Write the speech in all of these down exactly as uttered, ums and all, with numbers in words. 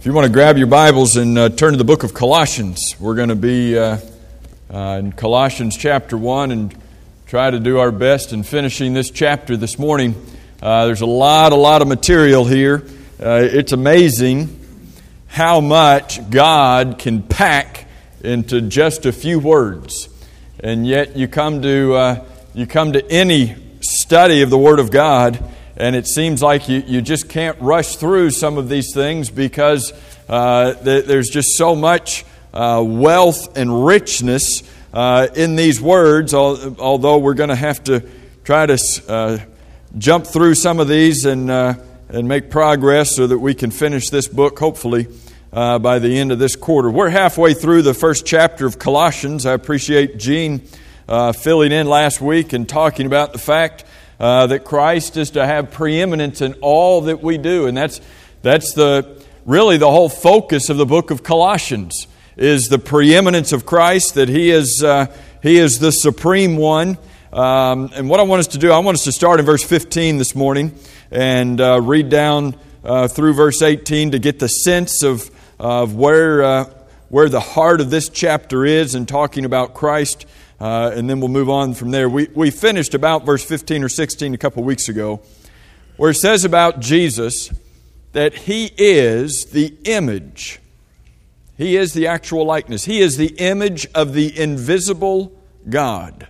If you want to grab your Bibles and uh, turn to the book of Colossians, we're going to be uh, uh, in Colossians chapter one and try to do our best in finishing this chapter this morning. Uh, there's a lot, a lot of material here. Uh, it's amazing how much God can pack into just a few words, and yet you come to uh, you come to any study of the Word of God, and it seems like you, you just can't rush through some of these things because uh, th- there's just so much uh, wealth and richness uh, in these words, al- although we're going to have to try to uh, jump through some of these and, uh, and make progress so that we can finish this book, hopefully, uh, by the end of this quarter. We're halfway through the first chapter of Colossians. I appreciate Gene uh, filling in last week and talking about the fact Uh, that Christ is to have preeminence in all that we do. And that's that's the really the whole focus of the book of Colossians, is the preeminence of Christ, that He is uh, He is the supreme one. Um, and what I want us to do, I want us to start in verse fifteen this morning and uh, read down uh, through verse eighteen to get the sense of, of where, uh, where the heart of this chapter is in talking about Christ. Uh, and then we'll move on from there. We we finished about verse fifteen or sixteen a couple weeks ago, where it says about Jesus that He is the image. He is the actual likeness. He is the image of the invisible God.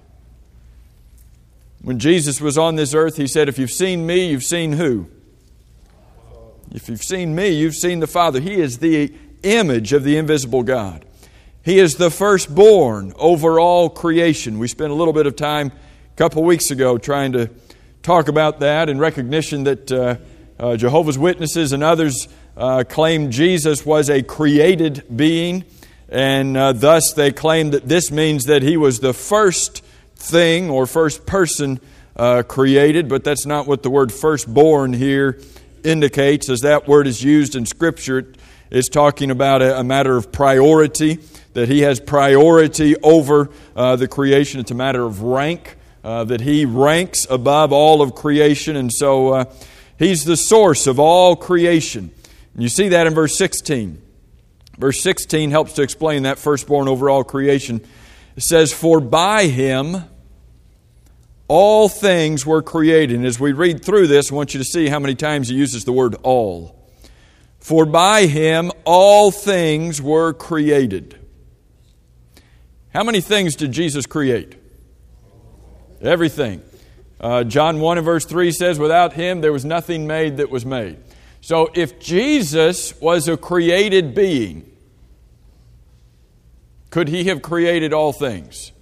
When Jesus was on this earth, He said, if you've seen me, you've seen who? If you've seen me, you've seen the Father. He is the image of the invisible God. He is the firstborn over all creation. We spent a little bit of time a couple weeks ago trying to talk about that in recognition that uh, uh, Jehovah's Witnesses and others uh, claim Jesus was a created being, and uh, thus they claim that this means that He was the first thing or first person uh, created, but that's not what the word firstborn here indicates. As that word is used in Scripture, it's talking about a, a matter of priority, that He has priority over uh, the creation. It's a matter of rank, uh, that He ranks above all of creation. And so uh, He's the source of all creation. And you see that in verse sixteen. Verse sixteen helps to explain that firstborn over all creation. It says, for by Him all things were created. And as we read through this, I want you to see how many times He uses the word all. For by Him all things were created. How many things did Jesus create? Everything. Uh, John one and verse three says, without Him there was nothing made that was made. So if Jesus was a created being, could He have created all things?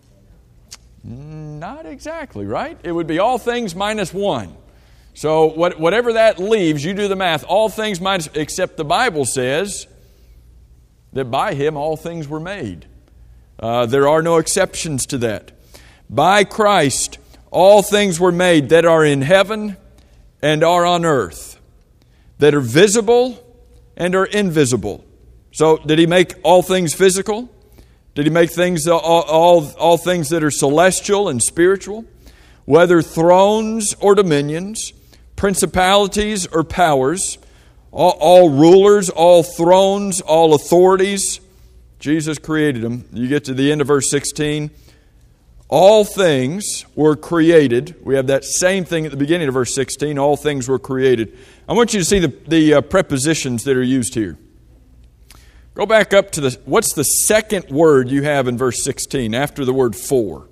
Not exactly, right? It would be all things minus one. So what, whatever that leaves, you do the math. All things minus, except the Bible says that by Him all things were made. Uh, there are no exceptions to that. By Christ, all things were made that are in heaven and are on earth, that are visible and are invisible. So, did He make all things physical? Did He make things all, all, all things that are celestial and spiritual? Whether thrones or dominions, principalities or powers, all, all rulers, all thrones, all authorities, Jesus created them. You get to the end of verse sixteen. All things were created. We have that same thing at the beginning of verse sixteen. All things were created. I want you to see the, the uh, prepositions that are used here. Go back up to the, what's the second word you have in verse sixteen after the word for?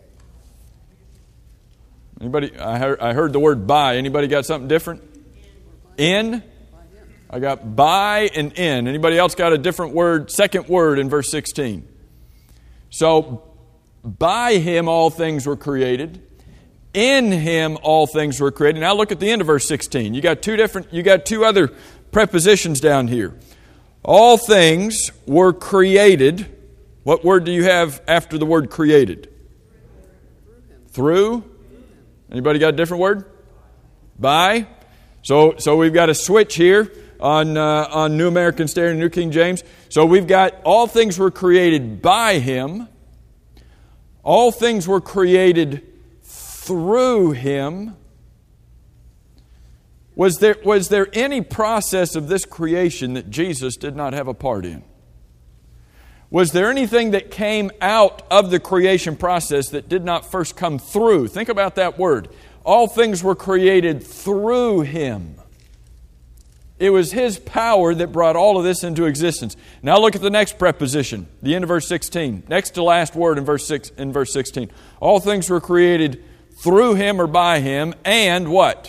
Anybody? I heard, I heard the word by. Anybody got something different? In? I got by and in. Anybody else got a different word, second word in verse sixteen? So, by Him all things were created. In Him all things were created. Now look at the end of verse sixteen. You got two different, you got two other prepositions down here. All things were created. What word do you have after the word created? Through. Anybody got a different word? By. So, so we've got a switch here on uh, on New American Standard, New King James. So we've got all things were created by Him. All things were created through Him. Was there, was there any process of this creation that Jesus did not have a part in? Was there anything that came out of the creation process that did not first come through? Think about that word. All things were created through Him. It was His power that brought all of this into existence. Now look at the next preposition, the end of verse sixteen. Next to last word in verse six, in verse sixteen. All things were created through Him or by Him, and what?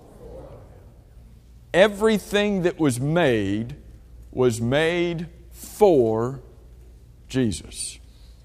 Everything that was made was made for Jesus.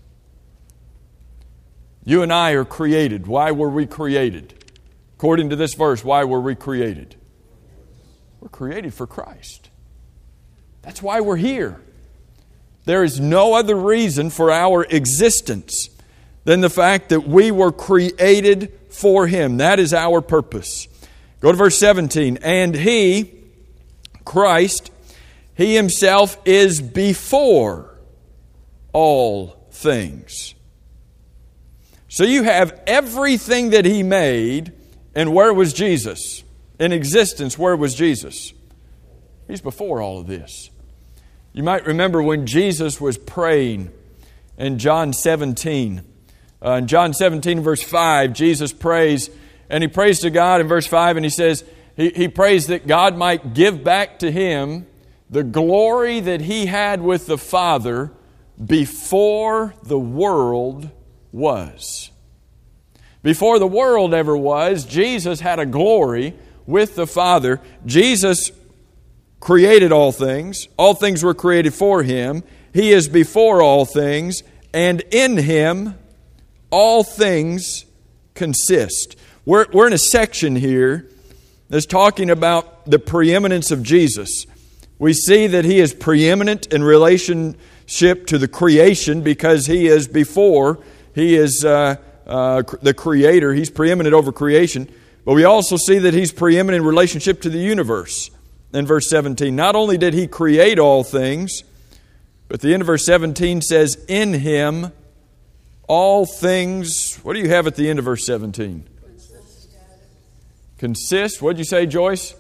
You and I are created. Why were we created? According to this verse, why were we created? We're created for Christ. That's why we're here. There is no other reason for our existence than the fact that we were created for Him. That is our purpose. Go to verse seventeen. And He, Christ, He Himself is before all things. So you have everything that He made, and where was Jesus? In existence, where was Jesus? He's before all of this. You might remember when Jesus was praying in John seventeen. Uh, in John seventeen, verse five, Jesus prays, and He prays to God in verse five, and He says, He, he prays that God might give back to Him the glory that He had with the Father before the world was. Before the world ever was, Jesus had a glory with the Father. Jesus created all things. All things were created for Him. He is before all things, and in Him all things consist. We're, we're in a section here that's talking about the preeminence of Jesus. We see that He is preeminent in relationship to the creation because He is before. He is uh, uh, the Creator. He's preeminent over creation. But we also see that He's preeminent in relationship to the universe. In verse seventeen, not only did He create all things, but the end of verse seventeen says, in Him all things, what do you have at the end of verse seventeen? Consist. Consist. What did you say, Joyce?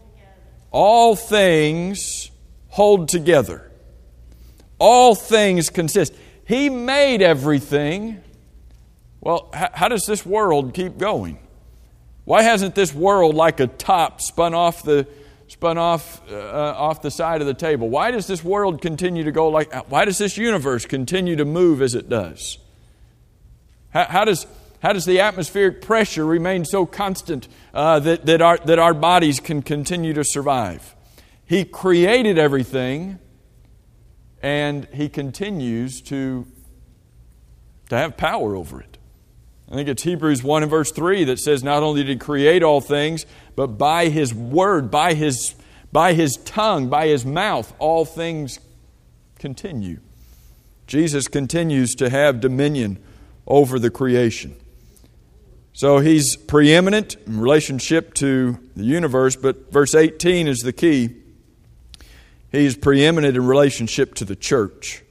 All things hold together. All things consist. He made everything. Well, how, how does this world keep going? Why hasn't this world, like a top, spun off the spun off uh, off the side of the table? Why does this world continue to go like? Why does this universe continue to move as it does? How, how does how does the atmospheric pressure remain so constant uh, that that our that our bodies can continue to survive? He created everything, and He continues to to have power over it. I think it's Hebrews one and verse three that says not only did He create all things, but by His word, by His, by His tongue, by His mouth, all things continue. Jesus continues to have dominion over the creation. So He's preeminent in relationship to the universe, but verse eighteen is the key. He's preeminent in relationship to the church.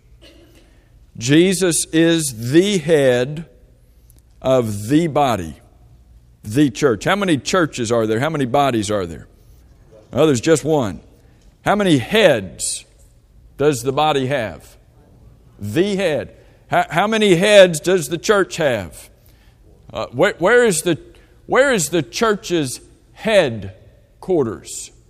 Jesus is the head of the body, the church. How many churches are there? How many bodies are there? Well, there's just one. How many heads does the body have? The head. How, how many heads does the church have? Uh, where, where is the where is the church's headquarters?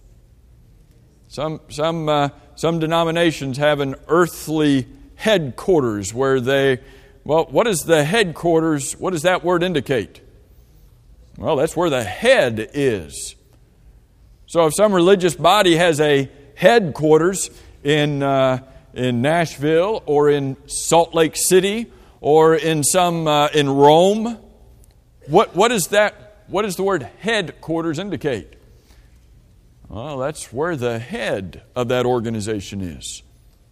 Some some uh, some denominations have an earthly headquarters where they. Well, what is the headquarters? What does that word indicate? Well, that's where the head is. So if some religious body has a headquarters in uh, in Nashville or in Salt Lake City or in some uh, in Rome, what what is that? What does the word headquarters indicate? Well, that's where the head of that organization is.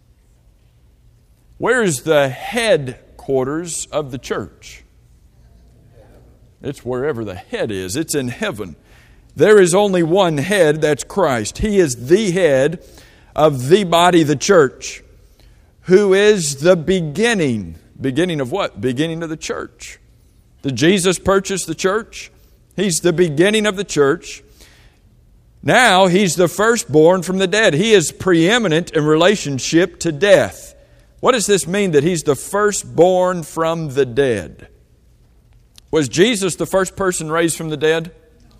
Where is the head? Quarters of the church? It's wherever the head is. It's in heaven. There is only one head, that's Christ. He is the head of the body, the church, who is the beginning. Beginning of what? Beginning of the church. Did Jesus purchase the church? He's the beginning of the church. Now He's the firstborn from the dead. He is preeminent in relationship to death. What does this mean that He's the firstborn from the dead? Was Jesus the first person raised from the dead?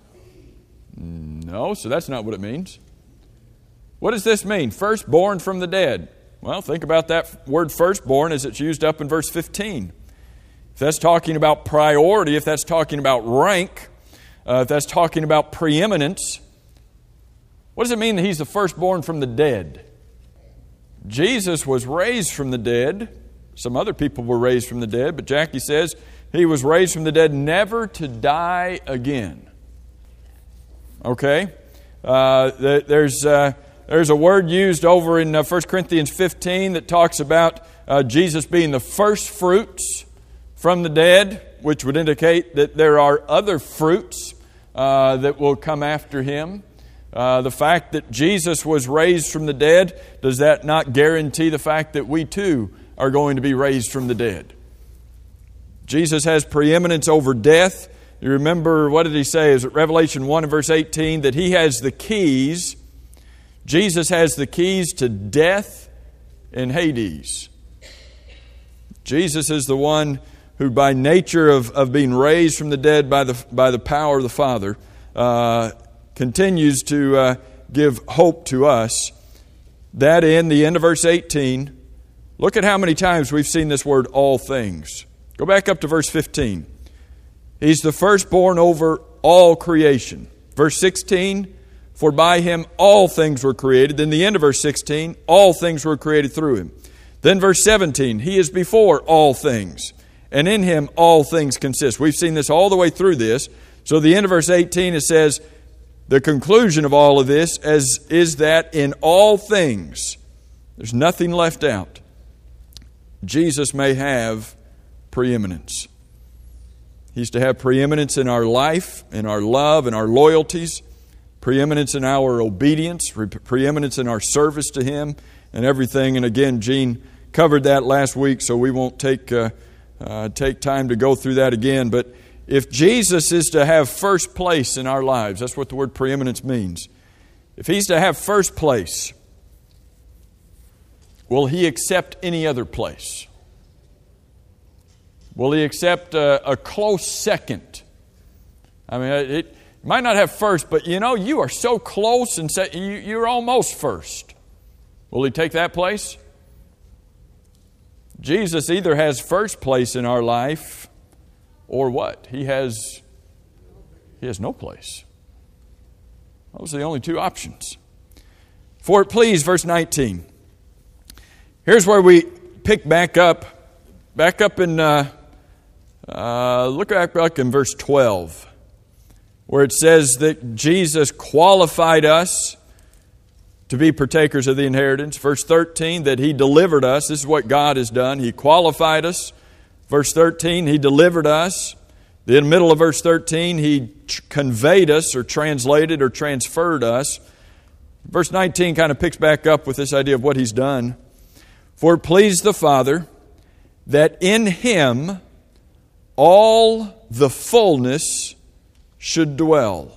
No, so that's not what it means. What does this mean? Firstborn from the dead. Well, think about that word firstborn as it's used up in verse fifteen. If that's talking about priority, if that's talking about rank, uh, if that's talking about preeminence, what does it mean that He's the firstborn from the dead? Jesus was raised from the dead. Some other people were raised from the dead, but Jackie says He was raised from the dead never to die again. Okay? Uh, there's, uh, there's a word used over in uh, First Corinthians fifteen that talks about uh, Jesus being the first fruits from the dead, which would indicate that there are other fruits uh, that will come after Him. Uh, the fact that Jesus was raised from the dead, does that not guarantee the fact that we too are going to be raised from the dead? Jesus has preeminence over death. You remember, what did He say? Is it Revelation one and verse eighteen that He has the keys? Jesus has the keys to death and Hades. Jesus is the one who by nature of, of being raised from the dead by the, by the power of the Father, uh, continues to uh, give hope to us. That in the end of verse eighteen, look at how many times we've seen this word all things. Go back up to verse fifteen. He's the firstborn over all creation. Verse sixteen, for by Him all things were created. Then the end of verse sixteen, all things were created through Him. Then verse seventeen, He is before all things, and in Him all things consist. We've seen this all the way through this. So the end of verse eighteen, it says, the conclusion of all of this as, is that in all things, there's nothing left out, Jesus may have preeminence. He's to have preeminence in our life, in our love, in our loyalties, preeminence in our obedience, preeminence in our service to Him, and everything. And again, Gene covered that last week, so we won't take uh, uh, take time to go through that again. But if Jesus is to have first place in our lives, that's what the word preeminence means. If He's to have first place, will He accept any other place? Will He accept a, a close second? I mean, it might not have first, but you know, you are so close and say, you, you're almost first. Will He take that place? Jesus either has first place in our life, or what? He has, he has no place. Those are the only two options. For it please, verse nineteen. Here's where we pick back up, back up in, uh, uh, look back, back in verse twelve, where it says that Jesus qualified us to be partakers of the inheritance. Verse thirteen, that He delivered us. This is what God has done. He qualified us. Verse thirteen, He delivered us. Then in the middle of verse thirteen, He tr- conveyed us or translated or transferred us. Verse nineteen kind of picks back up with this idea of what He's done. For it pleased the Father that in Him all the fullness should dwell.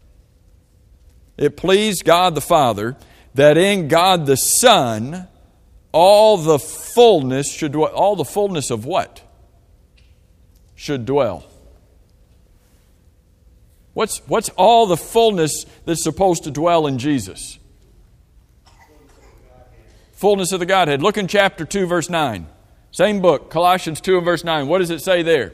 It pleased God the Father that in God the Son all the fullness should dwell. All the fullness of what? Should dwell. What's, what's all the fullness that's supposed to dwell in Jesus? Fullness of the Godhead. Look in chapter two, verse nine. Same book, Colossians two and verse nine. What does it say there?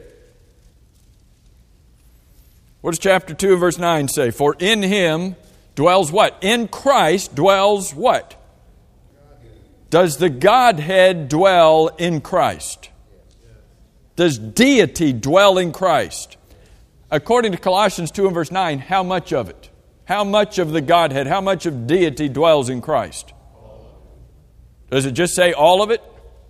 What does chapter two and verse nine say? For in Him dwells what? In Christ dwells what? Does the Godhead dwell in Christ? Does deity dwell in Christ? According to Colossians two and verse nine, how much of it? How much of the Godhead, how much of deity dwells in Christ? Does it just say all of it?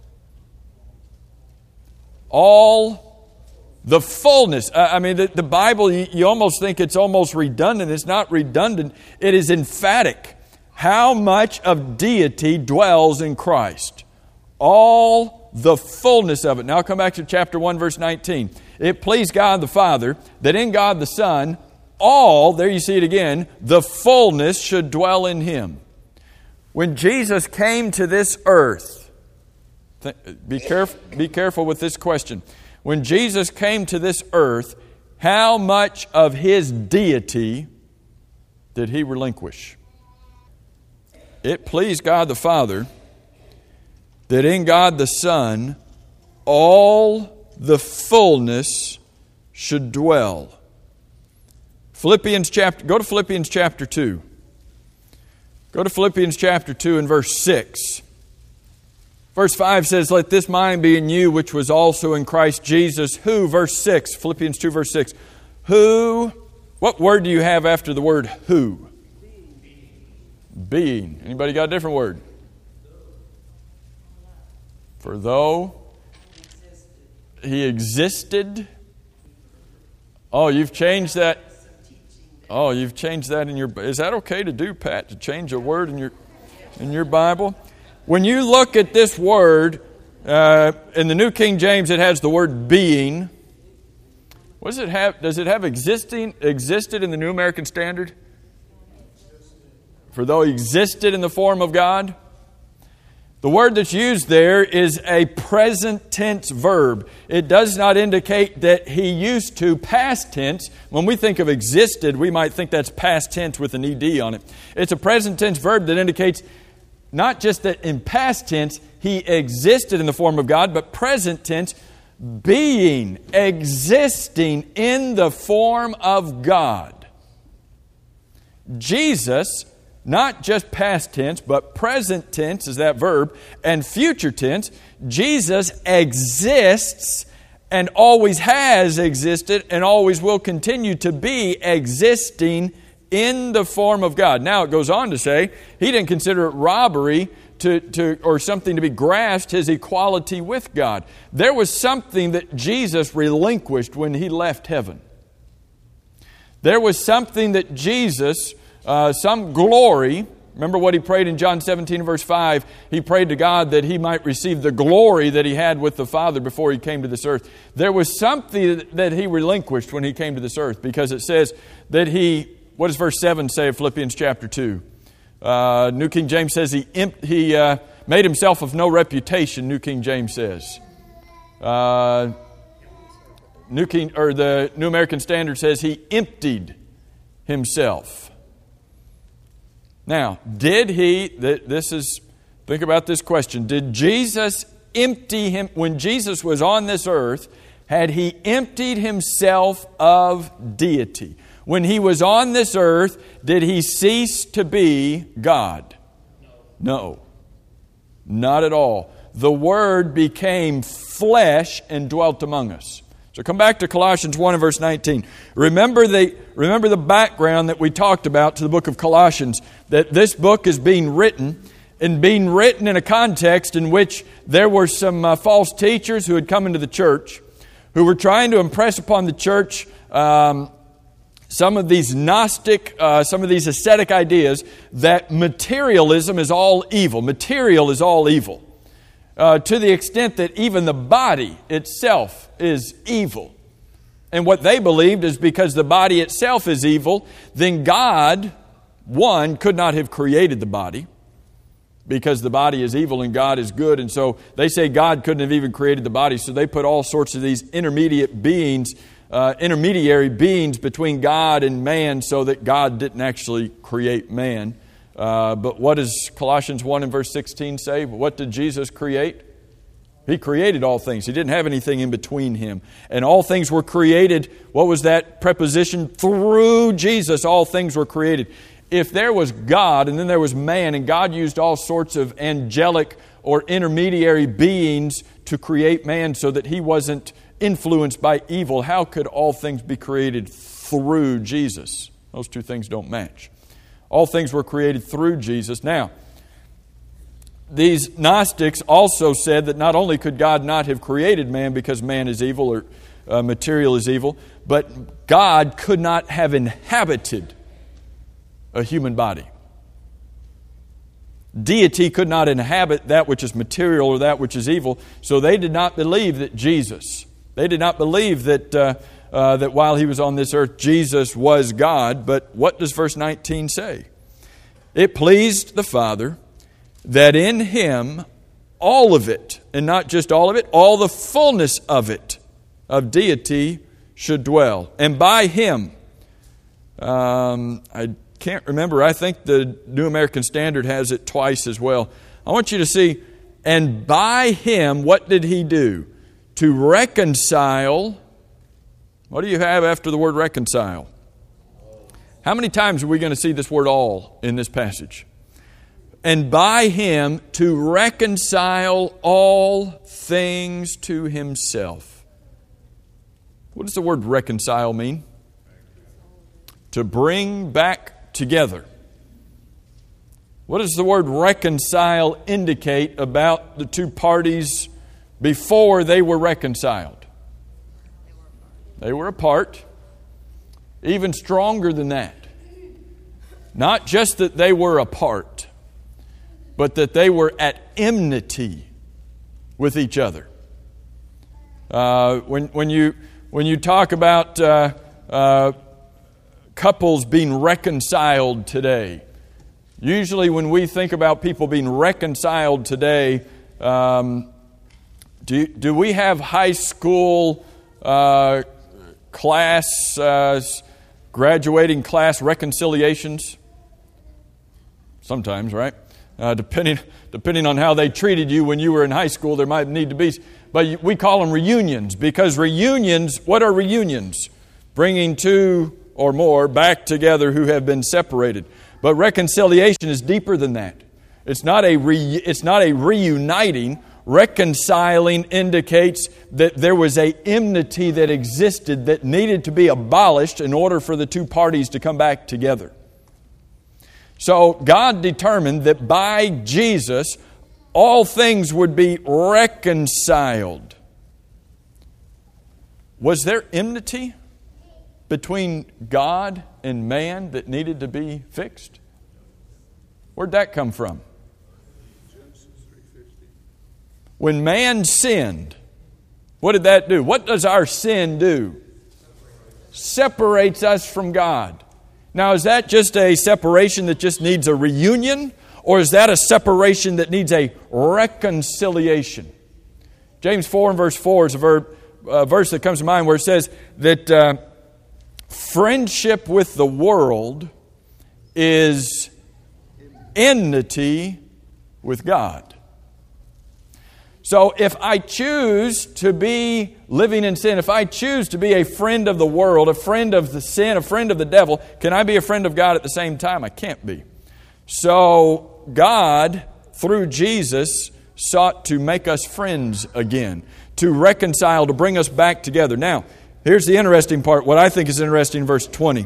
All the fullness. I mean, the, the Bible, you, you almost think it's almost redundant. It's not redundant. It is emphatic. How much of deity dwells in Christ? All the fullness of it. Now I'll come back to chapter one, verse nineteen. It pleased God the Father that in God the Son all, there you see it again, the fullness should dwell in Him. When Jesus came to this earth, th- be careful, be careful with this question. When Jesus came to this earth, how much of His deity did He relinquish? It pleased God the Father that in God the Son all the fullness should dwell. Philippians chapter, go to Philippians chapter two. Go to Philippians chapter two and verse six. Verse five says, let this mind be in you, which was also in Christ Jesus, who, verse six, Philippians two, verse six, who, what word do you have after the word who? Being. Being. Anybody got a different word? For though He existed. Oh, you've changed that. Oh, you've changed that in your... Is that okay to do, Pat, to change a word in your in your Bible? When you look at this word, uh, in the New King James, it has the word being. What does it have? Does it have existing existed in the New American Standard? For though He existed in the form of God. The word that's used there is a present tense verb. It does not indicate that He used to, past tense. When we think of existed, we might think that's past tense with an ed on it. It's a present tense verb that indicates not just that in past tense He existed in the form of God, but present tense, being, existing in the form of God. Jesus, not just past tense, but present tense is that verb, and future tense, Jesus exists and always has existed and always will continue to be existing in the form of God. Now it goes on to say, He didn't consider it robbery to, to or something to be grasped, His equality with God. There was something that Jesus relinquished when He left heaven. There was something that Jesus... Uh, some glory. Remember what He prayed in John seventeen, verse five. He prayed to God that He might receive the glory that He had with the Father before He came to this earth. There was something that He relinquished when He came to this earth, because it says that He, what does verse seven say of Philippians chapter two? Uh, New King James says He, imp, he uh, made Himself of no reputation, New King James says. Uh, New King, or the New American Standard says He emptied Himself. Now, did He, this is, think about this question, did Jesus empty Him, when Jesus was on this earth, had He emptied Himself of deity? When He was on this earth, did He cease to be God? No. Not at all. The Word became flesh and dwelt among us. So come back to Colossians one and verse nineteen. Remember the, remember the background that we talked about to the book of Colossians, that this book is being written, and being written in a context in which there were some uh, false teachers who had come into the church, who were trying to impress upon the church um, some of these Gnostic, uh, some of these ascetic ideas that materialism is all evil. Material is all evil. Uh, to the extent that even the body itself is evil. And what they believed is because the body itself is evil, then God, one, could not have created the body, because the body is evil and God is good. And so they say God couldn't have even created the body. So they put all sorts of these intermediate beings, uh, intermediary beings between God and man, so that God didn't actually create man. Uh, but what does Colossians one and verse sixteen say? What did Jesus create? He created all things. He didn't have anything in between Him. And all things were created. What was that preposition? Through Jesus, all things were created. If there was God and then there was man, and God used all sorts of angelic or intermediary beings to create man so that he wasn't influenced by evil, how could all things be created through Jesus? Those two things don't match. All things were created through Jesus. Now, these Gnostics also said that not only could God not have created man because man is evil or uh, material is evil, but God could not have inhabited a human body. Deity could not inhabit that which is material or that which is evil, so they did not believe that Jesus, they did not believe that uh, uh, that while He was on this earth, Jesus was God. But what does verse nineteen say? It pleased the Father that in Him all of it, and not just all of it, all the fullness of it, of deity, should dwell. And by Him, um, I can't remember, I think the New American Standard has it twice as well. I want you to see, and by Him, what did He do? To reconcile. What do you have after the word reconcile? How many times are we going to see this word all in this passage? And by Him to reconcile all things to Himself. What does the word reconcile mean? To bring back together. What does the word reconcile indicate about the two parties before they were reconciled? They were apart. Even stronger than that. Not just that they were apart, but that they were at enmity with each other. Uh, when, when, you, when you talk about uh, uh, couples being reconciled today, usually when we think about people being reconciled today, um, do, do we have high school uh, class, uh, graduating class reconciliations? Sometimes, right? Uh, depending depending on how they treated you when you were in high school, there might need to be. But we call them reunions, because reunions, what are reunions? Bringing two or more back together who have been separated. But reconciliation is deeper than that. It's not a re, it's not a reuniting. Reconciling indicates that there was a enmity that existed that needed to be abolished in order for the two parties to come back together. So God determined that by Jesus, all things would be reconciled. Was there enmity between God and man that needed to be fixed? Where'd that come from? When man sinned, what did that do? What does our sin do? Separates us from God. Now, is that just a separation that just needs a reunion? Or is that a separation that needs a reconciliation? James four and verse four is a, verb, a verse that comes to mind where it says that uh, friendship with the world is enmity with God. So if I choose to be living in sin, if I choose to be a friend of the world, a friend of the sin, a friend of the devil, can I be a friend of God at the same time? I can't be. So God, through Jesus, sought to make us friends again, to reconcile, to bring us back together. Now, here's the interesting part, what I think is interesting in verse twenty.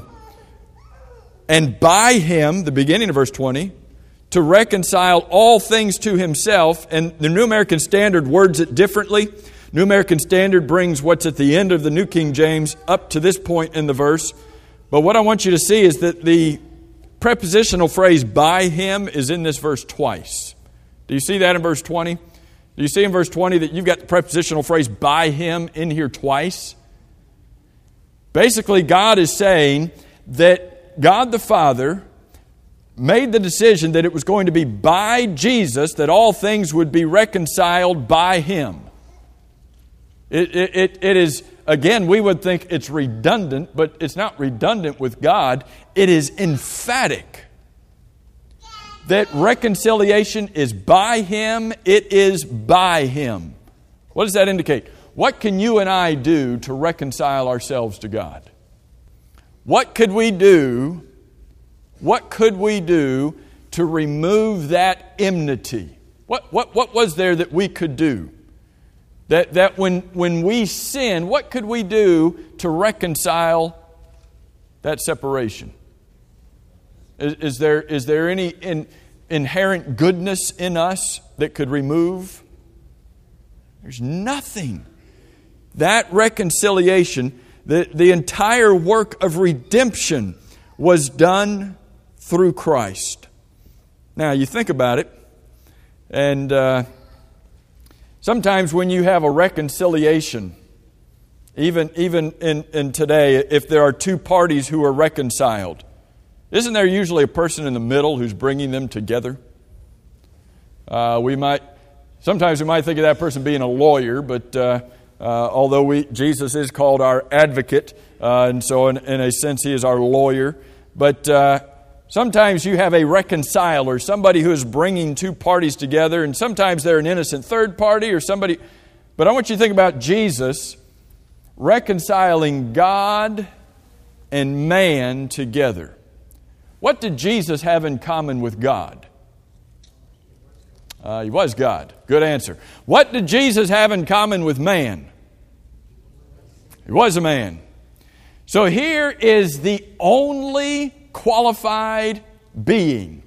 And by Him, the beginning of verse twenty, to reconcile all things to Himself. And the New American Standard words it differently. New American Standard brings what's at the end of the New King James up to this point in the verse. But what I want you to see is that the prepositional phrase by Him is in this verse twice. Do you see that in verse twenty? Do you see in verse twenty that you've got the prepositional phrase by Him in here twice? Basically, God is saying that God the Father made the decision that it was going to be by Jesus that all things would be reconciled by Him. It, it, it, it is, again, we would think it's redundant, but it's not redundant with God. It is emphatic that reconciliation is by Him. It is by Him. What does that indicate? What can you and I do to reconcile ourselves to God? What could we do What could we do to remove that enmity? What, what, what was there that we could do? That, that when, when we sin, what could we do to reconcile that separation? Is, is there, is there any in, inherent goodness in us that could remove? There's nothing. That reconciliation, the, the entire work of redemption was done through Christ. Now, you think about it, and uh, sometimes when you have a reconciliation, Even, even in, in today, if there are two parties who are reconciled, isn't there usually a person in the middle who's bringing them together? Uh, we might, sometimes we might think of that person being a lawyer, but uh, uh, although we, Jesus is called our advocate, uh, and so in, in a sense he is our lawyer, but uh, sometimes you have a reconciler, somebody who is bringing two parties together, and sometimes they're an innocent third party or somebody. But I want you to think about Jesus reconciling God and man together. What did Jesus have in common with God? Uh, he was God. Good answer. What did Jesus have in common with man? He was a man. So here is the only qualified being.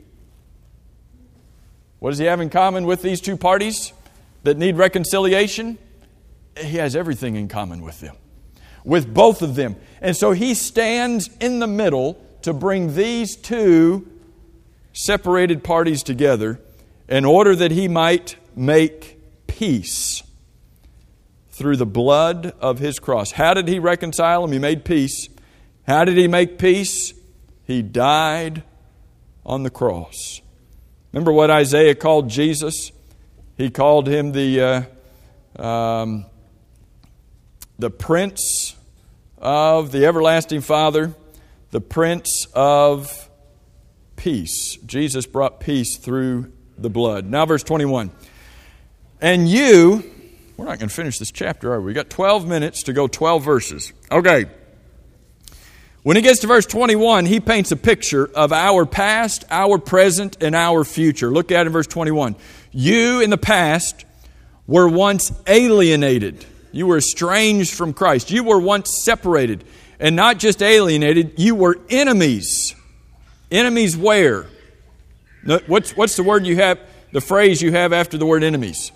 What does he have in common with these two parties that need reconciliation? He has everything in common with them, with both of them. And so he stands in the middle to bring these two separated parties together in order that he might make peace through the blood of his cross. How did he reconcile them? He made peace. How did he make peace? He died on the cross. Remember what Isaiah called Jesus? He called him the uh, um, the Prince of the Everlasting Father, the Prince of Peace. Jesus brought peace through the blood. Now verse twenty-one. And you, we're not going to finish this chapter, are we? We've got twelve minutes to go twelve verses. Okay. When he gets to verse twenty-one, he paints a picture of our past, our present, and our future. Look at it in verse twenty-one. You in the past were once alienated. You were estranged from Christ. You were once separated. And not just alienated, you were enemies. Enemies where? What's, what's the word you have, the phrase you have after the word enemies?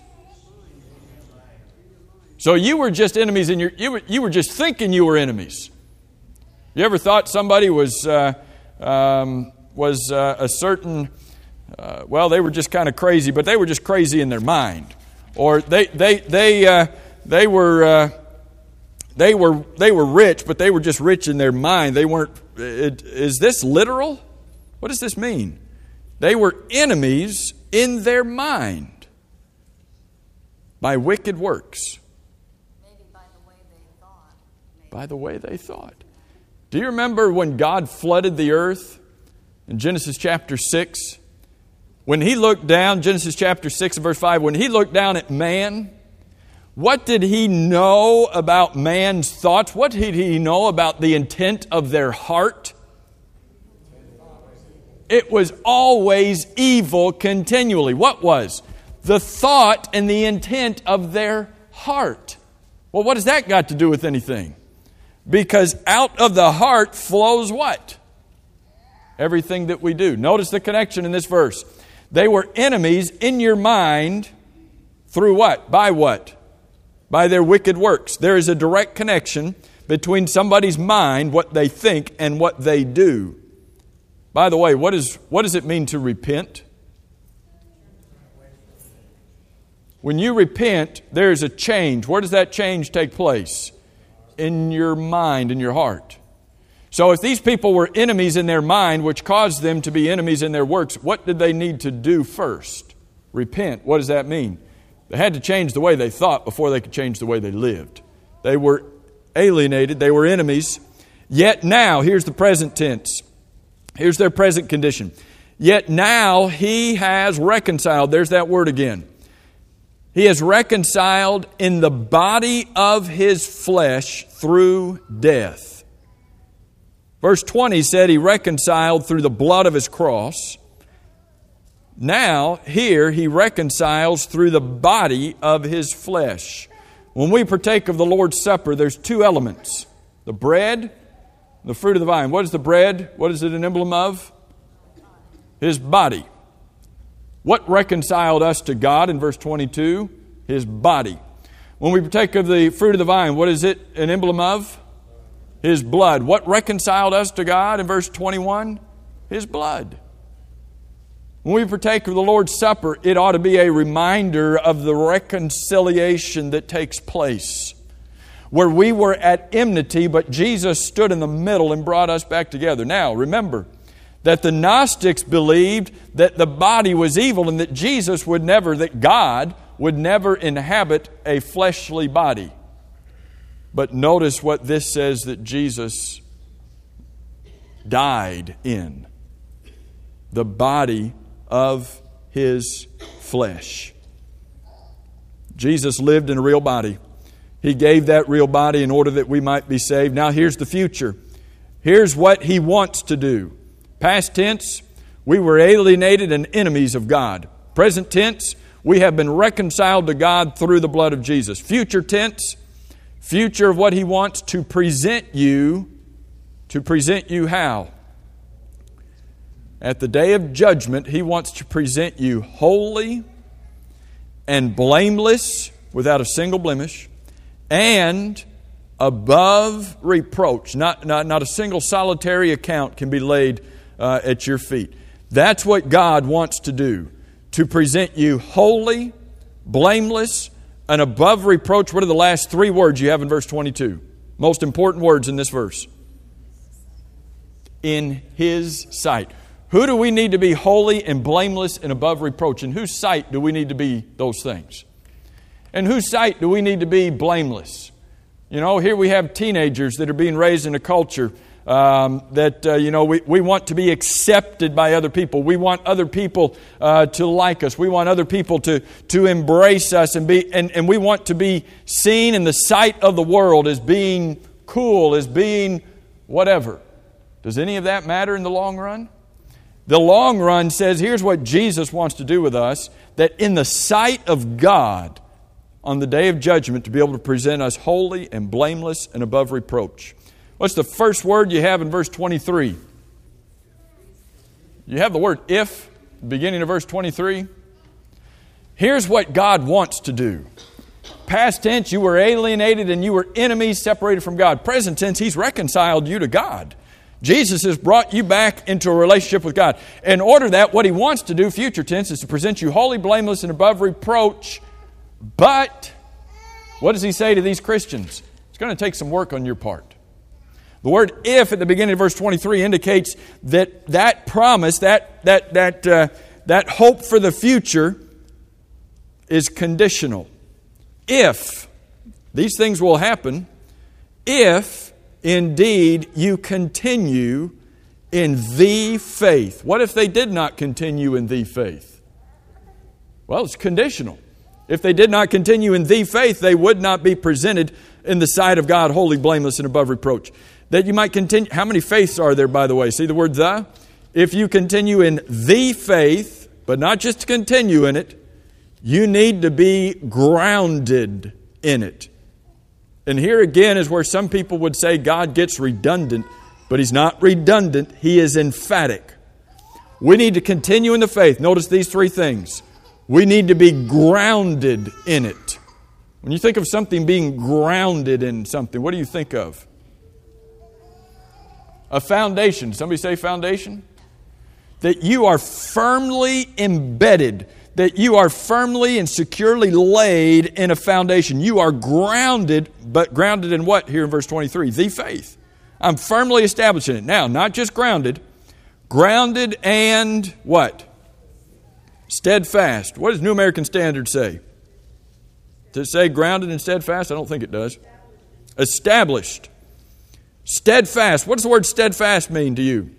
So you were just enemies in your, you were, you were just thinking you were enemies. You ever thought somebody was uh, um, was uh, a certain, uh, well, they were just kind of crazy, but they were just crazy in their mind, or they they they uh, they were uh, they were they were rich, but they were just rich in their mind. They weren't. It, is this literal? What does this mean? They were enemies in their mind by wicked works. Maybe by the way they thought. Maybe. By the way they thought. Do you remember when God flooded the earth in Genesis chapter six? When He looked down, Genesis chapter six and verse five, when He looked down at man, what did He know about man's thoughts? What did He know about the intent of their heart? It was always evil continually. What was? The thought and the intent of their heart. Well, what has that got to do with anything? Because out of the heart flows what? Everything that we do. Notice the connection in this verse. They were enemies in your mind through what? By what? By their wicked works. There is a direct connection between somebody's mind, what they think, and what they do. By the way, what is what does it mean to repent? When you repent, there is a change. Where does that change take place? In your mind, in your heart. So if these people were enemies in their mind, which caused them to be enemies in their works, what did they need to do first? Repent. What does that mean? They had to change the way they thought before they could change the way they lived. They were alienated. They were enemies. Yet now, here's the present tense. Here's their present condition. Yet now He has reconciled. There's that word again. He has reconciled in the body of His flesh through death. Verse twenty said He reconciled through the blood of His cross. Now, here, He reconciles through the body of His flesh. When we partake of the Lord's Supper, there's two elements. The bread, the fruit of the vine. What is the bread? What is it an emblem of? His body. What reconciled us to God in verse twenty-two? His body. When we partake of the fruit of the vine, what is it an emblem of? His blood. What reconciled us to God in verse twenty-one? His blood. When we partake of the Lord's Supper, it ought to be a reminder of the reconciliation that takes place. where we were at enmity, but Jesus stood in the middle and brought us back together. Now, remember that the Gnostics believed that the body was evil and that Jesus would never, that God would never inhabit a fleshly body. But notice what this says that Jesus died in. The body of His flesh. Jesus lived in a real body. He gave that real body in order that we might be saved. Now here's the future. Here's what He wants to do. Past tense, we were alienated and enemies of God. Present tense, we have been reconciled to God through the blood of Jesus. Future tense, future of what He wants to present you. To present you how? At the day of judgment, He wants to present you holy and blameless, without a single blemish, and above reproach. Not, not, not a single solitary account can be laid uh, at your feet. That's what God wants to do. To present you holy, blameless, and above reproach. What are the last three words you have in verse twenty-two? Most important words in this verse. In His sight. Who do we need to be holy and blameless and above reproach? In whose sight do we need to be those things? In whose sight do we need to be blameless? You know, here we have teenagers that are being raised in a culture um, that, uh, you know, we, we want to be accepted by other people. We want other people uh, to like us. We want other people to, to embrace us and be, and, and we want to be seen in the sight of the world as being cool, as being whatever. Does any of that matter in the long run? The long run says, here's what Jesus wants to do with us, that in the sight of God, on the day of judgment, to be able to present us holy and blameless and above reproach. What's the first word you have in verse twenty-three? You have the word if, beginning of verse twenty-three. Here's what God wants to do. Past tense, you were alienated and you were enemies separated from God. Present tense, He's reconciled you to God. Jesus has brought you back into a relationship with God. In order that, what He wants to do, future tense, is to present you holy, blameless, and above reproach. But, what does He say to these Christians? It's going to take some work on your part. The word if at the beginning of verse twenty-three indicates that that promise, that, that, that, uh, that hope for the future is conditional. If, these things will happen, if indeed you continue in the faith. What if they did not continue in the faith? Well, it's conditional. If they did not continue in the faith, they would not be presented in the sight of God, holy, blameless, and above reproach. That you might continue. How many faiths are there, by the way? See the word the? If you continue in the faith, but not just to continue in it, you need to be grounded in it. And here again is where some people would say God gets redundant, but He's not redundant. He is emphatic. We need to continue in the faith. Notice these three things. We need to be grounded in it. When you think of something being grounded in something, what do you think of? A foundation. Somebody say foundation? That you are firmly embedded. That you are firmly and securely laid in a foundation. You are grounded, but grounded in what here in verse twenty-three? The faith. I'm firmly established in it. Now, not just grounded. Grounded and what? Steadfast. What does New American Standard say? Does it say grounded and steadfast? I don't think it does. Established. Steadfast. What does the word steadfast mean to you?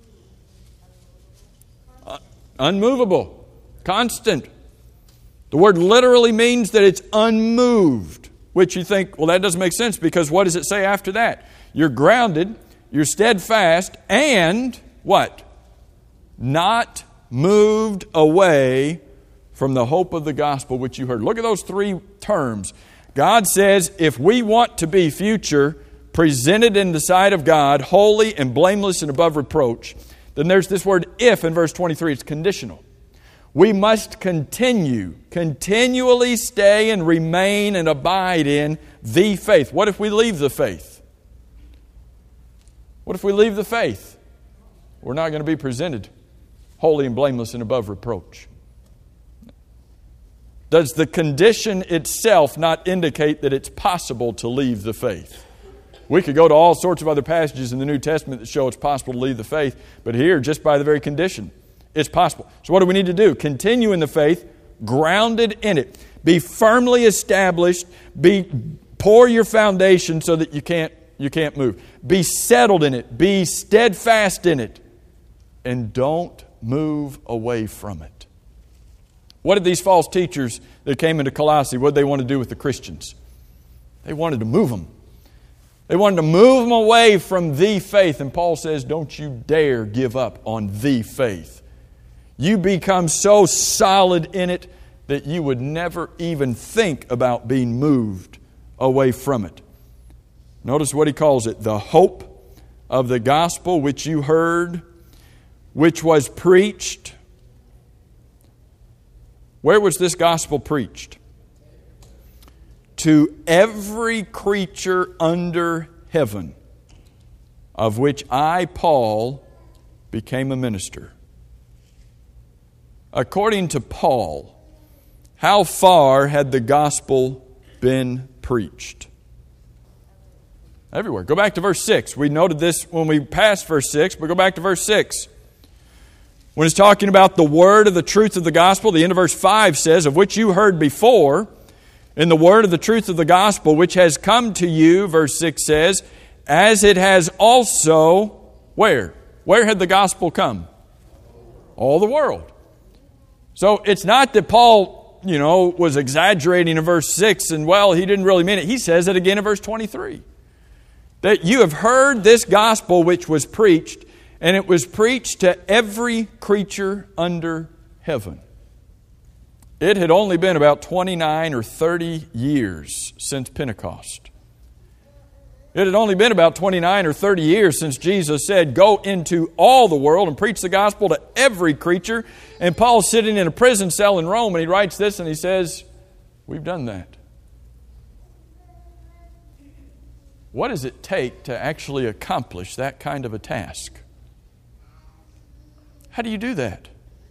Uh, unmovable. Constant. The word literally means that it's unmoved. Which you think, well, that doesn't make sense because what does it say after that? You're grounded, you're steadfast, and what? Not moved away from the hope of the gospel which you heard. Look at those three terms. God says if we want to be future presented in the sight of God, holy and blameless and above reproach, then there's this word if in verse twenty-three. It's conditional. We must continue, continually stay and remain and abide in the faith. What if we leave the faith? What if we leave the faith? We're not going to be presented holy and blameless and above reproach. Does the condition itself not indicate that it's possible to leave the faith? We could go to all sorts of other passages in the New Testament that show it's possible to leave the faith, but here, just by the very condition, it's possible. So what do we need to do? Continue in the faith, grounded in it. Be firmly established. Be pour your foundation so that you can't you can't move. Be settled in it. Be steadfast in it. And don't move away from it. What did these false teachers that came into Colossae, what did they want to do with the Christians? They wanted to move them. They wanted to move them away from the faith. And Paul says, don't you dare give up on the faith. You become so solid in it that you would never even think about being moved away from it. Notice what he calls it. The hope of the gospel which you heard, which was preached. Where was this gospel preached? To every creature under heaven, of which I, Paul, became a minister. According to Paul, how far had the gospel been preached? Everywhere. Go back to verse six. We noted this when we passed verse six, but go back to verse six. When it's talking about the word of the truth of the gospel, the end of verse five says, of which you heard before, in the word of the truth of the gospel, which has come to you, verse six says, as it has also, where? Where had the gospel come? All the world. So it's not that Paul, you know, was exaggerating in verse six and, well, he didn't really mean it. He says it again in verse twenty-three. That you have heard this gospel which was preached, and it was preached to every creature under heaven. It had only been about twenty-nine or thirty years since Pentecost. It had only been about twenty-nine or thirty years since Jesus said, go into all the world and preach the gospel to every creature. And Paul's sitting in a prison cell in Rome, and he writes this and he says, we've done that. What does it take to actually accomplish that kind of a task? How do you do that?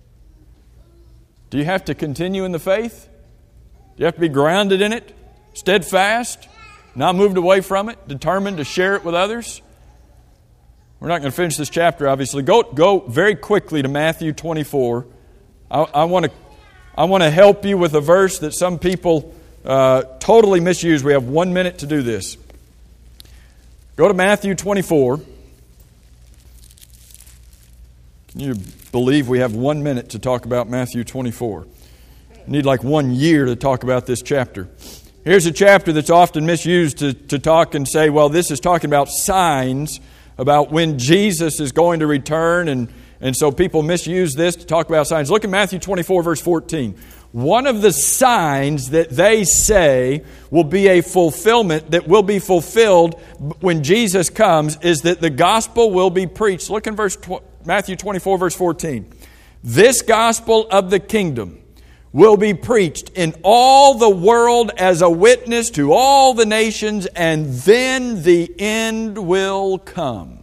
Do you have to continue in the faith? Do you have to be grounded in it? Steadfast? Not moved away from it? Determined to share it with others? We're not going to finish this chapter, obviously. Go, go very quickly to Matthew twenty-four. I, I want to I want to help you with a verse that some people uh, totally misuse. We have one minute to do this. Go to Matthew twenty-four. Can you believe we have one minute to talk about Matthew twenty-four? We need like one year to talk about this chapter. Here's a chapter that's often misused to, to talk and say, well, this is talking about signs, about when Jesus is going to return. And, and so people misuse this to talk about signs. Look at Matthew twenty-four, verse fourteen. One of the signs that they say will be a fulfillment, that will be fulfilled when Jesus comes, is that the gospel will be preached. Look in verse tw- Matthew twenty-four, verse fourteen. This gospel of the kingdom will be preached in all the world as a witness to all the nations, and then the end will come.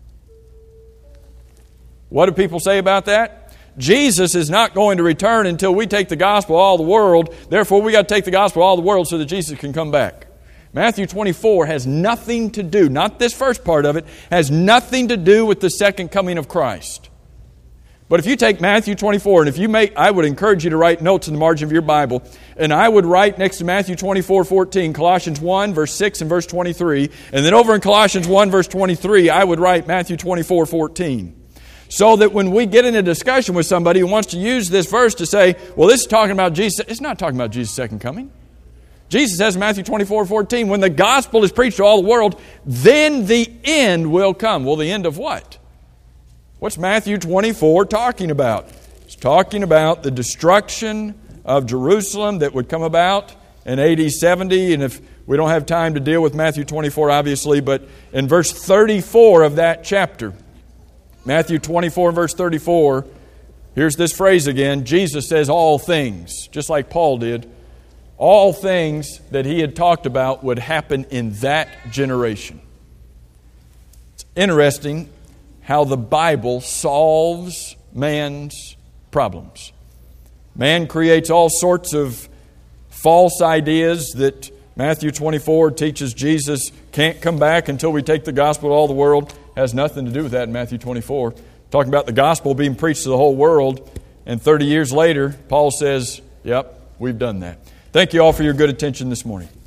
What do people say about that? Jesus is not going to return until we take the gospel all the world. Therefore, we got to take the gospel all the world so that Jesus can come back. Matthew twenty-four has nothing to do, not this first part of it, has nothing to do with the second coming of Christ. But if you take Matthew twenty-four, and if you make, I would encourage you to write notes in the margin of your Bible, and I would write next to Matthew twenty-four fourteen, Colossians one, verse six and verse twenty-three, and then over in Colossians one, verse twenty-three, I would write Matthew twenty-four fourteen. So that when we get in a discussion with somebody who wants to use this verse to say, well, this is talking about Jesus, it's not talking about Jesus' second coming. Jesus says in Matthew twenty-four fourteen, when the gospel is preached to all the world, then the end will come. Well, the end of what? What's Matthew twenty-four talking about? It's talking about the destruction of Jerusalem that would come about in A D seventy. And if we don't have time to deal with Matthew twenty-four, obviously, but in verse thirty-four of that chapter, Matthew twenty-four, verse thirty-four, here's this phrase again. Jesus says all things, just like Paul did. All things that he had talked about would happen in that generation. It's interesting how the Bible solves man's problems. Man creates all sorts of false ideas that Matthew twenty-four teaches Jesus can't come back until we take the gospel to all the world. Has nothing to do with that in Matthew twenty-four. Talking about the gospel being preached to the whole world. And thirty years later, Paul says, yep, we've done that. Thank you all for your good attention this morning.